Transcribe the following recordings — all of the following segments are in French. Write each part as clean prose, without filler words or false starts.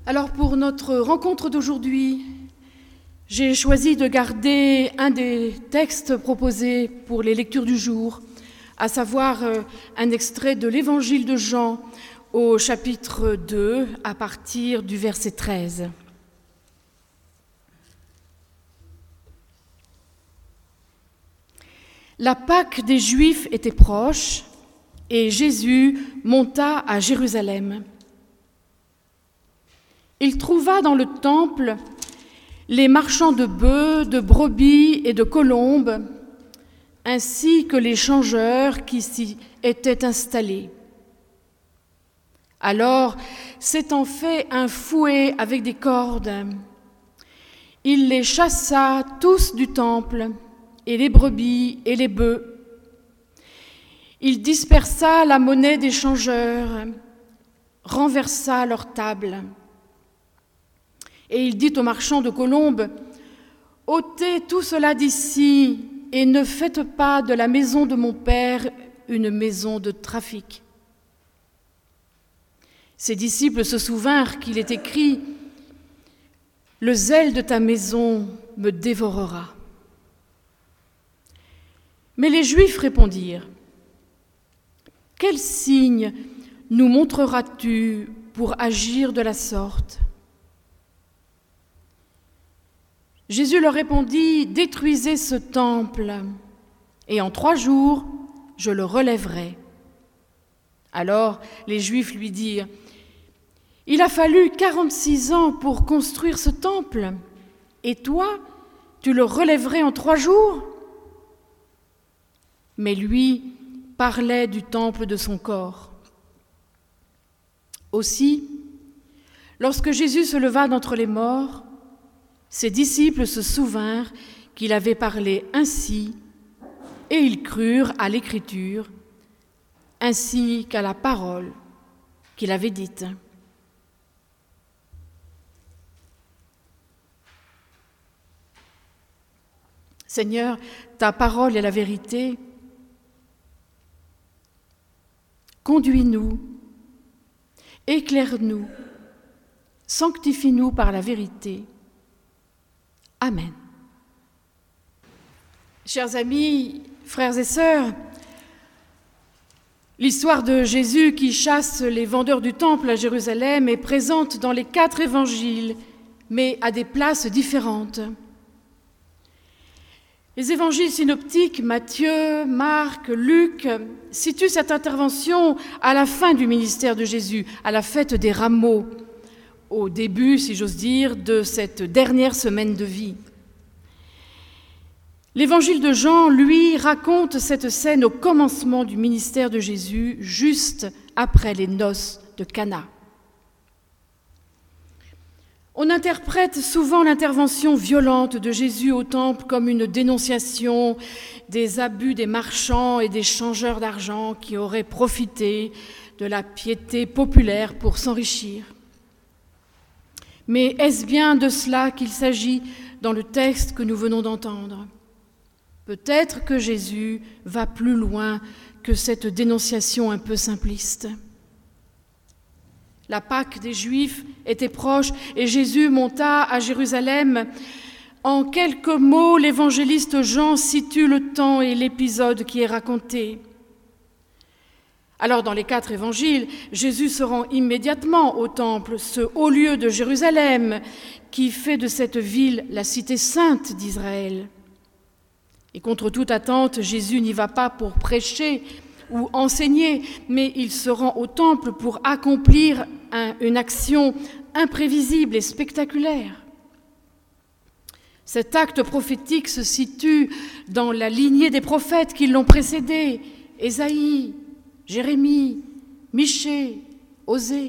Alors pour notre rencontre d'aujourd'hui, j'ai choisi de garder un des textes proposés pour les lectures du jour, à savoir un extrait de l'Évangile de Jean au chapitre 2 à partir du verset 13. La Pâque des Juifs était proche et Jésus monta à Jérusalem. Il trouva dans le temple les marchands de bœufs, de brebis et de colombes, ainsi que les changeurs qui s'y étaient installés. Alors, s'étant fait un fouet avec des cordes, il les chassa tous du temple, et les brebis et les bœufs. Il dispersa la monnaie des changeurs, renversa leurs tables. Et il dit aux marchands de colombes, « Ôtez tout cela d'ici et ne faites pas de la maison de mon père une maison de trafic. » Ses disciples se souvinrent qu'il est écrit, « Le zèle de ta maison me dévorera. » Mais les Juifs répondirent, « Quel signe nous montreras-tu pour agir de la sorte ?» Jésus leur répondit, « Détruisez ce temple, et en 3 jours, je le relèverai. » Alors les Juifs lui dirent, « Il a fallu 46 ans pour construire ce temple, et toi, tu le relèverais en 3 jours ?» Mais lui parlait du temple de son corps. Aussi, lorsque Jésus se leva d'entre les morts, ses disciples se souvinrent qu'il avait parlé ainsi, et ils crurent à l'Écriture, ainsi qu'à la parole qu'il avait dite. Seigneur, ta parole est la vérité. Conduis-nous, éclaire-nous, sanctifie-nous par la vérité. Amen. Chers amis, frères et sœurs, l'histoire de Jésus qui chasse les vendeurs du temple à Jérusalem est présente dans les 4 évangiles, mais à des places différentes. Les évangiles synoptiques, Matthieu, Marc, Luc, situent cette intervention à la fin du ministère de Jésus, à la fête des Rameaux, au début, si j'ose dire, de cette dernière semaine de vie. L'évangile de Jean, lui, raconte cette scène au commencement du ministère de Jésus, juste après les noces de Cana. On interprète souvent l'intervention violente de Jésus au temple comme une dénonciation des abus des marchands et des changeurs d'argent qui auraient profité de la piété populaire pour s'enrichir. Mais est-ce bien de cela qu'il s'agit dans le texte que nous venons d'entendre ? Peut-être que Jésus va plus loin que cette dénonciation un peu simpliste. La Pâque des Juifs était proche et Jésus monta à Jérusalem. En quelques mots, l'évangéliste Jean situe le temps et l'épisode qui est raconté. Alors, dans les 4 évangiles, Jésus se rend immédiatement au temple, ce haut lieu de Jérusalem qui fait de cette ville la cité sainte d'Israël. Et contre toute attente, Jésus n'y va pas pour prêcher ou enseigner, mais il se rend au temple pour accomplir une action imprévisible et spectaculaire. Cet acte prophétique se situe dans la lignée des prophètes qui l'ont précédé, Ésaïe, Jérémie, Michée, Osée.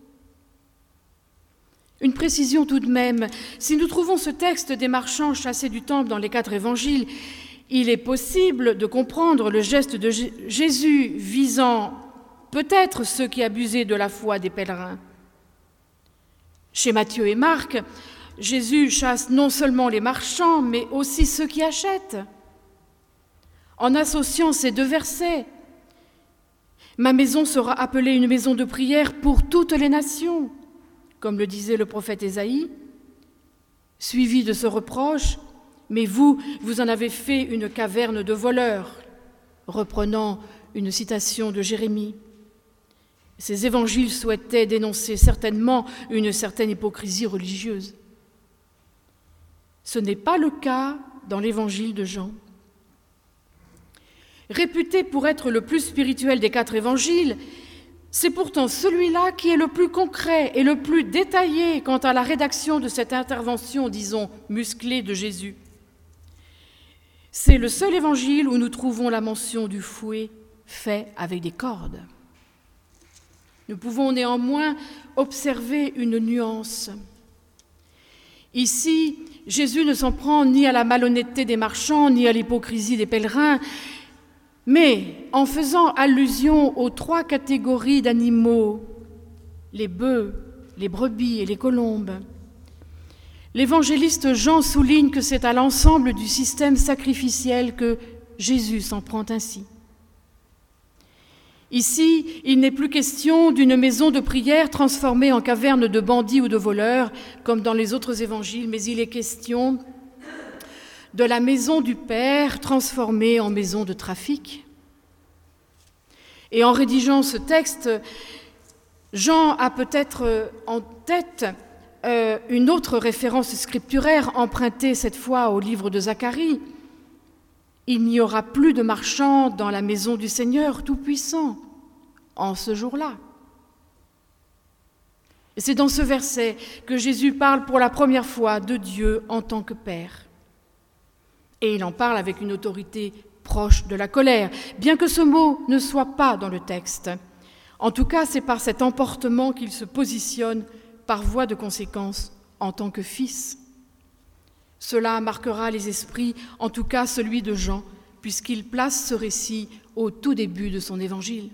Une précision tout de même, si nous trouvons ce texte des marchands chassés du temple dans les 4 évangiles, il est possible de comprendre le geste de Jésus visant peut-être ceux qui abusaient de la foi des pèlerins. Chez Matthieu et Marc, Jésus chasse non seulement les marchands, mais aussi ceux qui achètent. En associant ces 2 versets, « Ma maison sera appelée une maison de prière pour toutes les nations », comme le disait le prophète Ésaïe, suivi de ce reproche, mais vous en avez fait une caverne de voleurs, reprenant une citation de Jérémie. Ces évangiles souhaitaient dénoncer certainement une certaine hypocrisie religieuse. Ce n'est pas le cas dans l'évangile de Jean. Réputé pour être le plus spirituel des 4 évangiles, c'est pourtant celui-là qui est le plus concret et le plus détaillé quant à la rédaction de cette intervention, disons, musclée de Jésus. C'est le seul évangile où nous trouvons la mention du fouet fait avec des cordes. Nous pouvons néanmoins observer une nuance. Ici, Jésus ne s'en prend ni à la malhonnêteté des marchands, ni à l'hypocrisie des pèlerins, mais en faisant allusion aux 3 catégories d'animaux, les bœufs, les brebis et les colombes, l'évangéliste Jean souligne que c'est à l'ensemble du système sacrificiel que Jésus s'en prend ainsi. Ici, il n'est plus question d'une maison de prière transformée en caverne de bandits ou de voleurs, comme dans les autres évangiles, mais il est question de la maison du Père transformée en maison de trafic. Et en rédigeant ce texte, Jean a peut-être en tête une autre référence scripturaire empruntée cette fois au livre de Zacharie. Il n'y aura plus de marchands dans la maison du Seigneur Tout-Puissant en ce jour-là. Et c'est dans ce verset que Jésus parle pour la première fois de Dieu en tant que Père. Et il en parle avec une autorité proche de la colère, bien que ce mot ne soit pas dans le texte. En tout cas, c'est par cet emportement qu'il se positionne par voie de conséquence en tant que fils. Cela marquera les esprits, en tout cas celui de Jean, puisqu'il place ce récit au tout début de son évangile.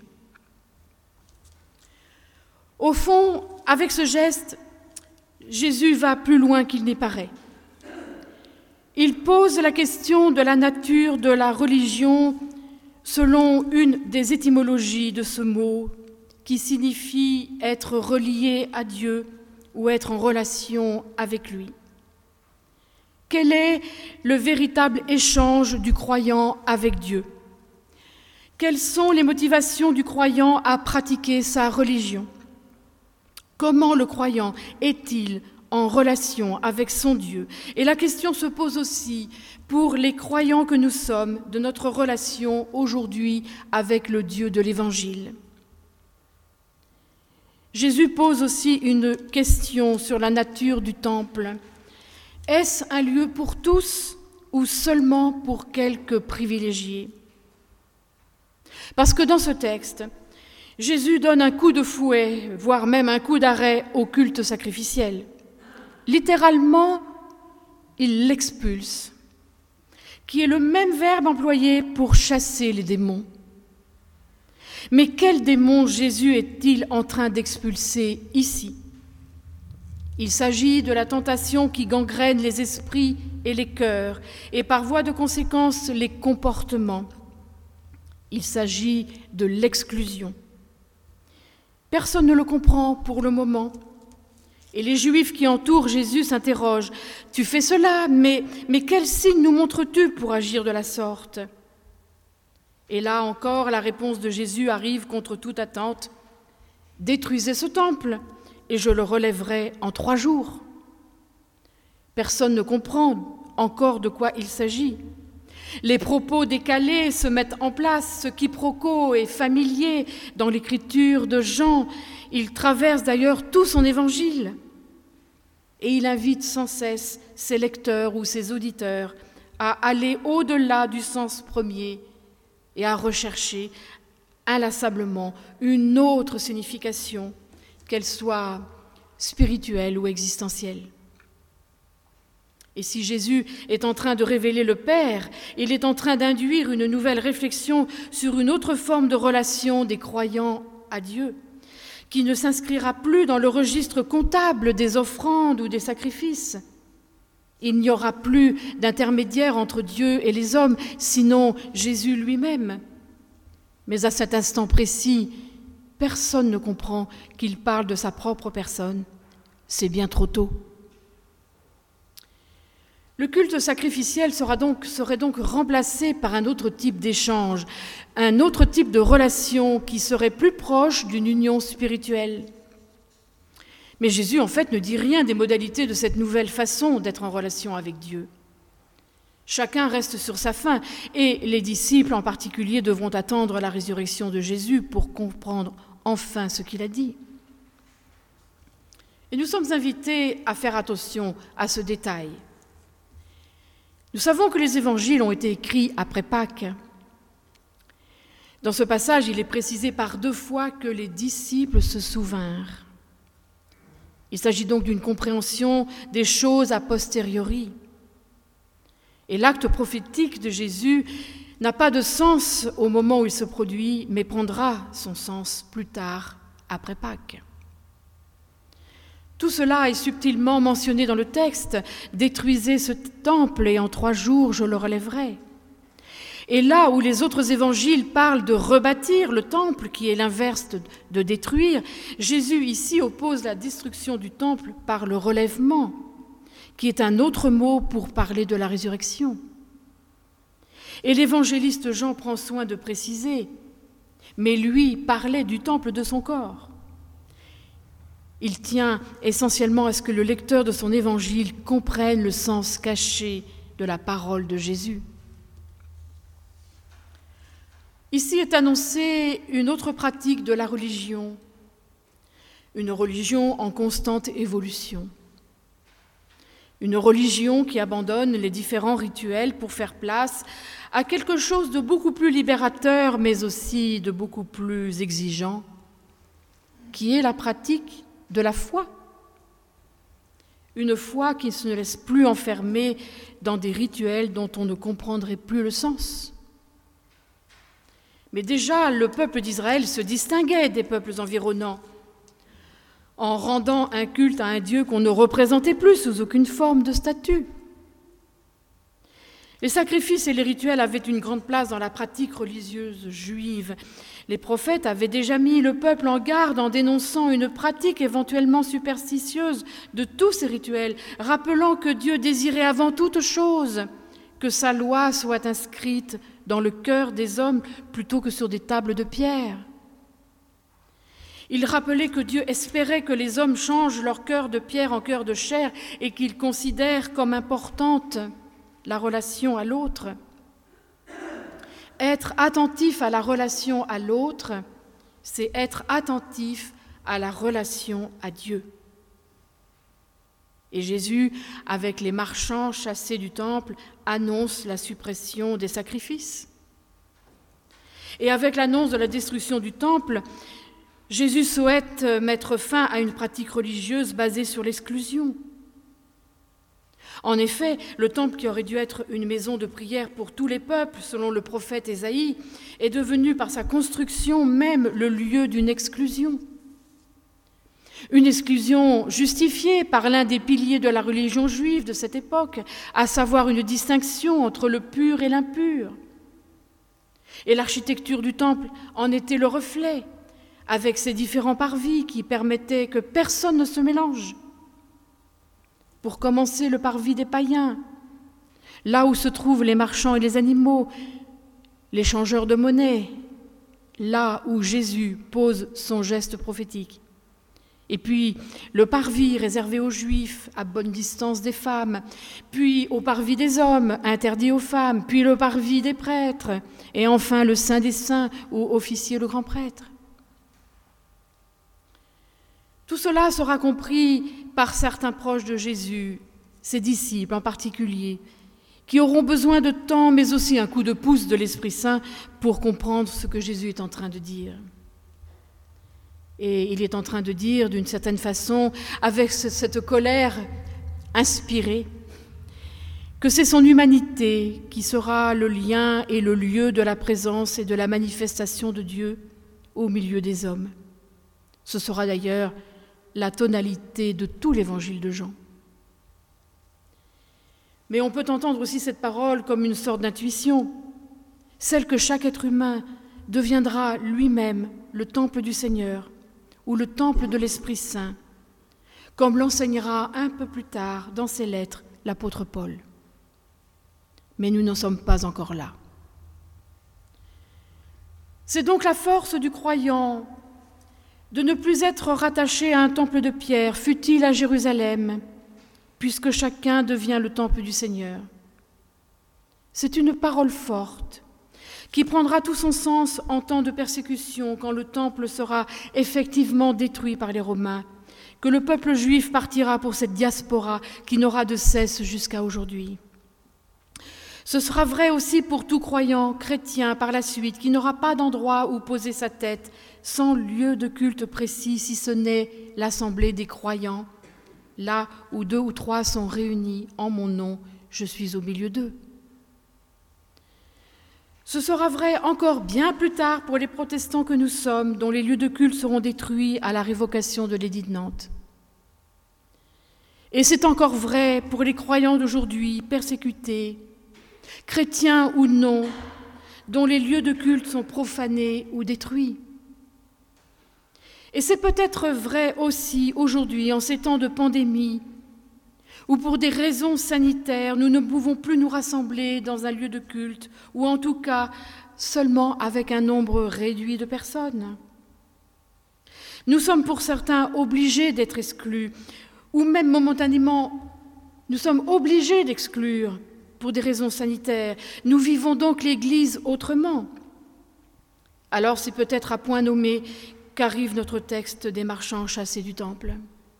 Au fond, avec ce geste, Jésus va plus loin qu'il n'y paraît. Il pose la question de la nature de la religion selon une des étymologies de ce mot qui signifie être relié à Dieu ou être en relation avec lui. Quel est le véritable échange du croyant avec Dieu? Quelles sont les motivations du croyant à pratiquer sa religion? Comment le croyant est-il en relation avec son Dieu? Et la question se pose aussi pour les croyants que nous sommes de notre relation aujourd'hui avec le Dieu de l'Évangile. Jésus pose aussi une question sur la nature du temple. Est-ce un lieu pour tous ou seulement pour quelques privilégiés? Parce que dans ce texte, Jésus donne un coup de fouet, voire même un coup d'arrêt au culte sacrificiel. Littéralement, il l'expulse, qui est le même verbe employé pour chasser les démons. Mais quel démon Jésus est-il en train d'expulser ici? Il s'agit de la tentation qui gangrène les esprits et les cœurs, et par voie de conséquence les comportements. Il s'agit de l'exclusion. Personne ne le comprend pour le moment. Et les Juifs qui entourent Jésus s'interrogent. « Tu fais cela, mais quel signe nous montres-tu pour agir de la sorte ?» Et là encore, la réponse de Jésus arrive contre toute attente. « Détruisez ce temple, et je le relèverai en 3 jours. » Personne ne comprend encore de quoi il s'agit. Les propos décalés se mettent en place, ce quiproquo est familier dans l'écriture de Jean. Il traverse d'ailleurs tout son évangile. Et il invite sans cesse ses lecteurs ou ses auditeurs à aller au-delà du sens premier et à rechercher inlassablement une autre signification, qu'elle soit spirituelle ou existentielle. Et si Jésus est en train de révéler le Père, il est en train d'induire une nouvelle réflexion sur une autre forme de relation des croyants à Dieu, qui ne s'inscrira plus dans le registre comptable des offrandes ou des sacrifices. Il n'y aura plus d'intermédiaire entre Dieu et les hommes, sinon Jésus lui-même. Mais à cet instant précis, personne ne comprend qu'il parle de sa propre personne. c'est bien trop tôt. Le culte sacrificiel serait donc remplacé par un autre type d'échange, un autre type de relation qui serait plus proche d'une union spirituelle. Mais Jésus, en fait, ne dit rien des modalités de cette nouvelle façon d'être en relation avec Dieu. Chacun reste sur sa faim, et les disciples en particulier devront attendre la résurrection de Jésus pour comprendre enfin ce qu'il a dit. Et nous sommes invités à faire attention à ce détail. Nous savons que les évangiles ont été écrits après Pâques. Dans ce passage, il est précisé par 2 fois que les disciples se souvinrent. Il s'agit donc d'une compréhension des choses a posteriori. Et l'acte prophétique de Jésus n'a pas de sens au moment où il se produit, mais prendra son sens plus tard, après Pâques. Tout cela est subtilement mentionné dans le texte. « Détruisez ce temple et en 3 jours je le relèverai ». Et là où les autres évangiles parlent de rebâtir le temple, qui est l'inverse de détruire, Jésus ici oppose la destruction du temple par le relèvement, qui est un autre mot pour parler de la résurrection. Et l'évangéliste Jean prend soin de préciser, mais lui parlait du temple de son corps. Il tient essentiellement à ce que le lecteur de son évangile comprenne le sens caché de la parole de Jésus. Ici est annoncée une autre pratique de la religion, une religion en constante évolution. Une religion qui abandonne les différents rituels pour faire place à quelque chose de beaucoup plus libérateur, mais aussi de beaucoup plus exigeant, qui est la pratique de la foi. Une foi qui ne se laisse plus enfermer dans des rituels dont on ne comprendrait plus le sens. Mais déjà, le peuple d'Israël se distinguait des peuples environnants en rendant un culte à un Dieu qu'on ne représentait plus sous aucune forme de statut. Les sacrifices et les rituels avaient une grande place dans la pratique religieuse juive. Les prophètes avaient déjà mis le peuple en garde en dénonçant une pratique éventuellement superstitieuse de tous ces rituels, rappelant que Dieu désirait avant toute chose que sa loi soit inscrite dans le cœur des hommes plutôt que sur des tables de pierre. Il rappelait que Dieu espérait que les hommes changent leur cœur de pierre en cœur de chair et qu'ils considèrent comme importante la relation à l'autre. Être attentif à la relation à l'autre, c'est être attentif à la relation à Dieu. Et Jésus, avec les marchands chassés du temple, annonce la suppression des sacrifices. Et avec l'annonce de la destruction du temple, Jésus souhaite mettre fin à une pratique religieuse basée sur l'exclusion. En effet, le temple qui aurait dû être une maison de prière pour tous les peuples, selon le prophète Ésaïe, est devenu par sa construction même le lieu d'une exclusion. Une exclusion justifiée par l'un des piliers de la religion juive de cette époque, à savoir une distinction entre le pur et l'impur. Et l'architecture du temple en était le reflet, avec ses différents parvis qui permettaient que personne ne se mélange. Pour commencer, le parvis des païens, là où se trouvent les marchands et les animaux, les changeurs de monnaie, là où Jésus pose son geste prophétique. Et puis le parvis réservé aux Juifs, à bonne distance des femmes, puis au parvis des hommes, interdit aux femmes, puis le parvis des prêtres, et enfin le Saint des Saints, où officiait le grand prêtre. Tout cela sera compris par certains proches de Jésus, ses disciples en particulier, qui auront besoin de temps, mais aussi un coup de pouce de l'Esprit Saint pour comprendre ce que Jésus est en train de dire. Et il est en train de dire, d'une certaine façon, avec cette colère inspirée, que c'est son humanité qui sera le lien et le lieu de la présence et de la manifestation de Dieu au milieu des hommes. Ce sera d'ailleurs la tonalité de tout l'évangile de Jean. Mais on peut entendre aussi cette parole comme une sorte d'intuition, celle que chaque être humain deviendra lui-même le temple du Seigneur ou le temple de l'Esprit Saint, comme l'enseignera un peu plus tard dans ses lettres l'apôtre Paul. Mais nous n'en sommes pas encore là. C'est donc la force du croyant de ne plus être rattaché à un temple de pierre, fût-il à Jérusalem, puisque chacun devient le temple du Seigneur. C'est une parole forte qui prendra tout son sens en temps de persécution, quand le temple sera effectivement détruit par les Romains, que le peuple juif partira pour cette diaspora qui n'aura de cesse jusqu'à aujourd'hui. Ce sera vrai aussi pour tout croyant chrétien par la suite, qui n'aura pas d'endroit où poser sa tête, sans lieu de culte précis, si ce n'est l'assemblée des croyants, là où 2 ou 3 sont réunis en mon nom, je suis au milieu d'eux. Ce sera vrai encore bien plus tard pour les protestants que nous sommes, dont les lieux de culte seront détruits à la révocation de l'édit de Nantes. Et c'est encore vrai pour les croyants d'aujourd'hui, persécutés, chrétiens ou non, dont les lieux de culte sont profanés ou détruits. Et c'est peut-être vrai aussi aujourd'hui, en ces temps de pandémie, où pour des raisons sanitaires, nous ne pouvons plus nous rassembler dans un lieu de culte, ou en tout cas seulement avec un nombre réduit de personnes. Nous sommes pour certains obligés d'être exclus, ou même momentanément, nous sommes obligés d'exclure pour des raisons sanitaires. Nous vivons donc l'Église autrement. Alors c'est peut-être à point nommé qu'arrive notre texte des marchands chassés du temple.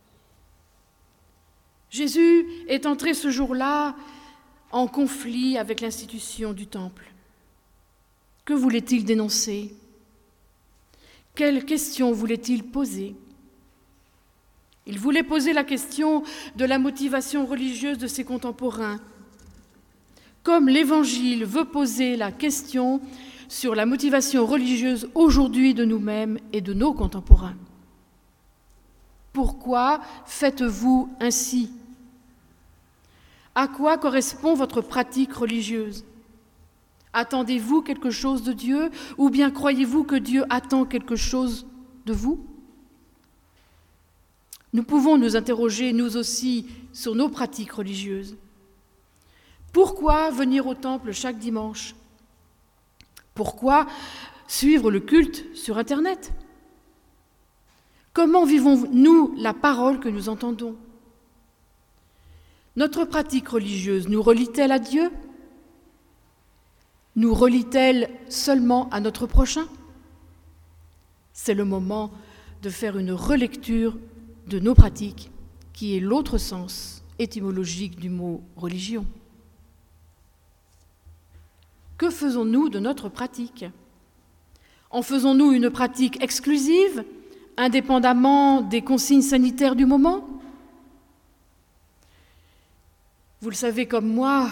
Jésus est entré ce jour-là en conflit avec l'institution du temple. Que voulait-il dénoncer? Quelles questions voulait-il poser? Il voulait poser la question de la motivation religieuse de ses contemporains, comme l'Évangile veut poser la question sur la motivation religieuse aujourd'hui de nous-mêmes et de nos contemporains. Pourquoi faites-vous ainsi? À quoi correspond votre pratique religieuse? Attendez-vous quelque chose de Dieu ou bien croyez-vous que Dieu attend quelque chose de vous? Nous pouvons nous interroger, nous aussi, sur nos pratiques religieuses. Pourquoi venir au temple chaque dimanche? Pourquoi suivre le culte sur Internet? Comment vivons-nous la parole que nous entendons? Notre pratique religieuse nous relie-t-elle à Dieu? Nous relie-t-elle seulement à notre prochain? C'est le moment de faire une relecture de nos pratiques, qui est l'autre sens étymologique du mot religion. Que faisons-nous de notre pratique? En faisons-nous une pratique exclusive, indépendamment des consignes sanitaires du moment? Vous le savez comme moi,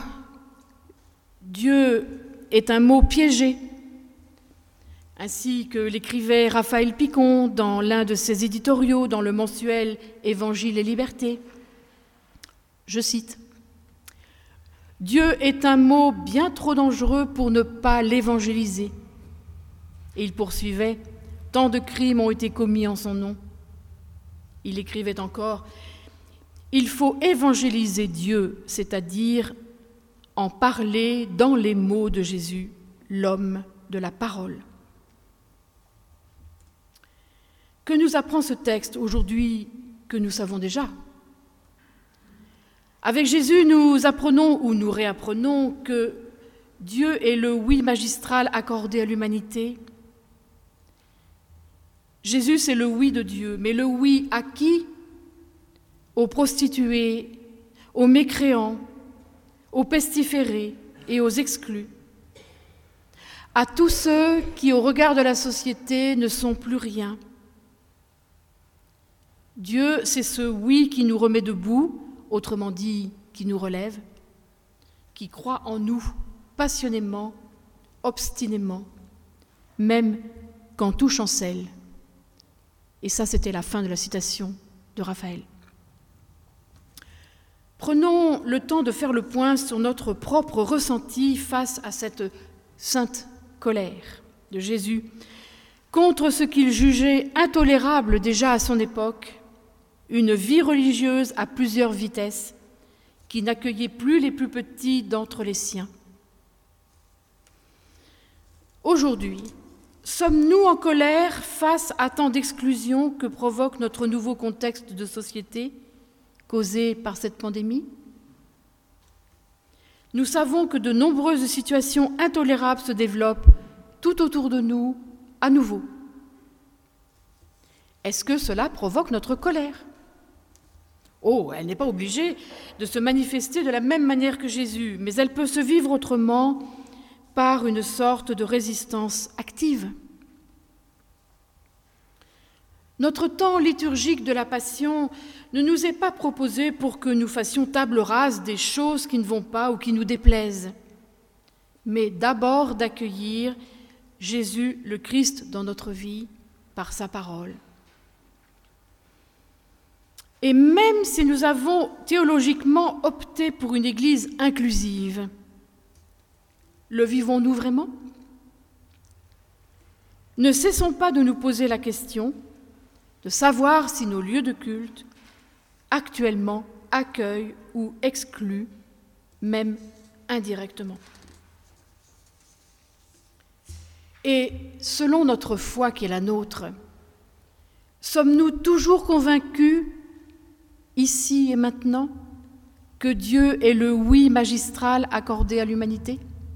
Dieu est un mot piégé, ainsi que l'écrivait Raphaël Picon dans l'un de ses éditoriaux dans le mensuel Évangile et Liberté. Je cite: « Dieu est un mot bien trop dangereux pour ne pas l'évangéliser. » Et il poursuivait: « Tant de crimes ont été commis en son nom. » Il écrivait encore: « Il faut évangéliser Dieu, c'est-à-dire en parler dans les mots de Jésus, l'homme de la parole. » Que nous apprend ce texte aujourd'hui que nous savons déjà? Avec Jésus, nous apprenons ou nous réapprenons que Dieu est le oui magistral accordé à l'humanité. Jésus, c'est le oui de Dieu, mais le oui à qui? Aux prostituées, aux mécréants, aux pestiférés et aux exclus. À tous ceux qui, au regard de la société, ne sont plus rien. Dieu, c'est ce oui qui nous remet debout, autrement dit, qui nous relève, qui croit en nous passionnément, obstinément, même quand tout chancelle. Et ça, c'était la fin de la citation de Raphaël. Prenons le temps de faire le point sur notre propre ressenti face à cette sainte colère de Jésus contre ce qu'il jugeait intolérable déjà à son époque, une vie religieuse à plusieurs vitesses, qui n'accueillait plus les plus petits d'entre les siens. Aujourd'hui, sommes-nous en colère face à tant d'exclusions que provoque notre nouveau contexte de société causé par cette pandémie ? Nous savons que de nombreuses situations intolérables se développent tout autour de nous, à nouveau. Est-ce que cela provoque notre colère ? Oh, elle n'est pas obligée de se manifester de la même manière que Jésus, mais elle peut se vivre autrement par une sorte de résistance active. Notre temps liturgique de la Passion ne nous est pas proposé pour que nous fassions table rase des choses qui ne vont pas ou qui nous déplaisent, mais d'abord d'accueillir Jésus le Christ dans notre vie par sa parole. Et même si nous avons théologiquement opté pour une Église inclusive, le vivons-nous vraiment ? Ne cessons pas de nous poser la question de savoir si nos lieux de culte actuellement accueillent ou excluent, même indirectement. Et selon notre foi qui est la nôtre, sommes-nous toujours convaincus ici et maintenant, que Dieu est le oui magistral accordé à l'humanité ?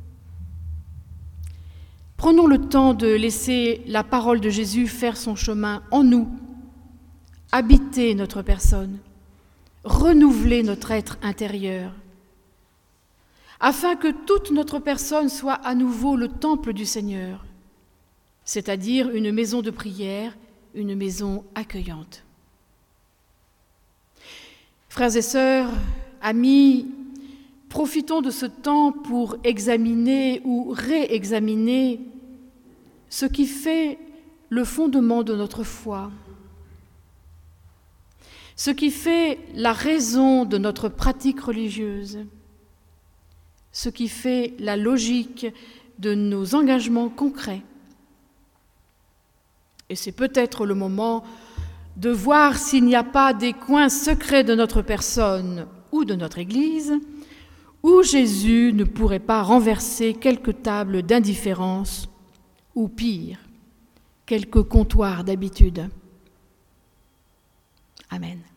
Prenons le temps de laisser la parole de Jésus faire son chemin en nous, habiter notre personne, renouveler notre être intérieur, afin que toute notre personne soit à nouveau le temple du Seigneur, c'est-à-dire une maison de prière, une maison accueillante. Frères et sœurs, amis, profitons de ce temps pour examiner ou réexaminer ce qui fait le fondement de notre foi, ce qui fait la raison de notre pratique religieuse, ce qui fait la logique de nos engagements concrets. Et c'est peut-être le moment de voir s'il n'y a pas des coins secrets de notre personne ou de notre Église où Jésus ne pourrait pas renverser quelques tables d'indifférence ou pire, quelques comptoirs d'habitude. Amen.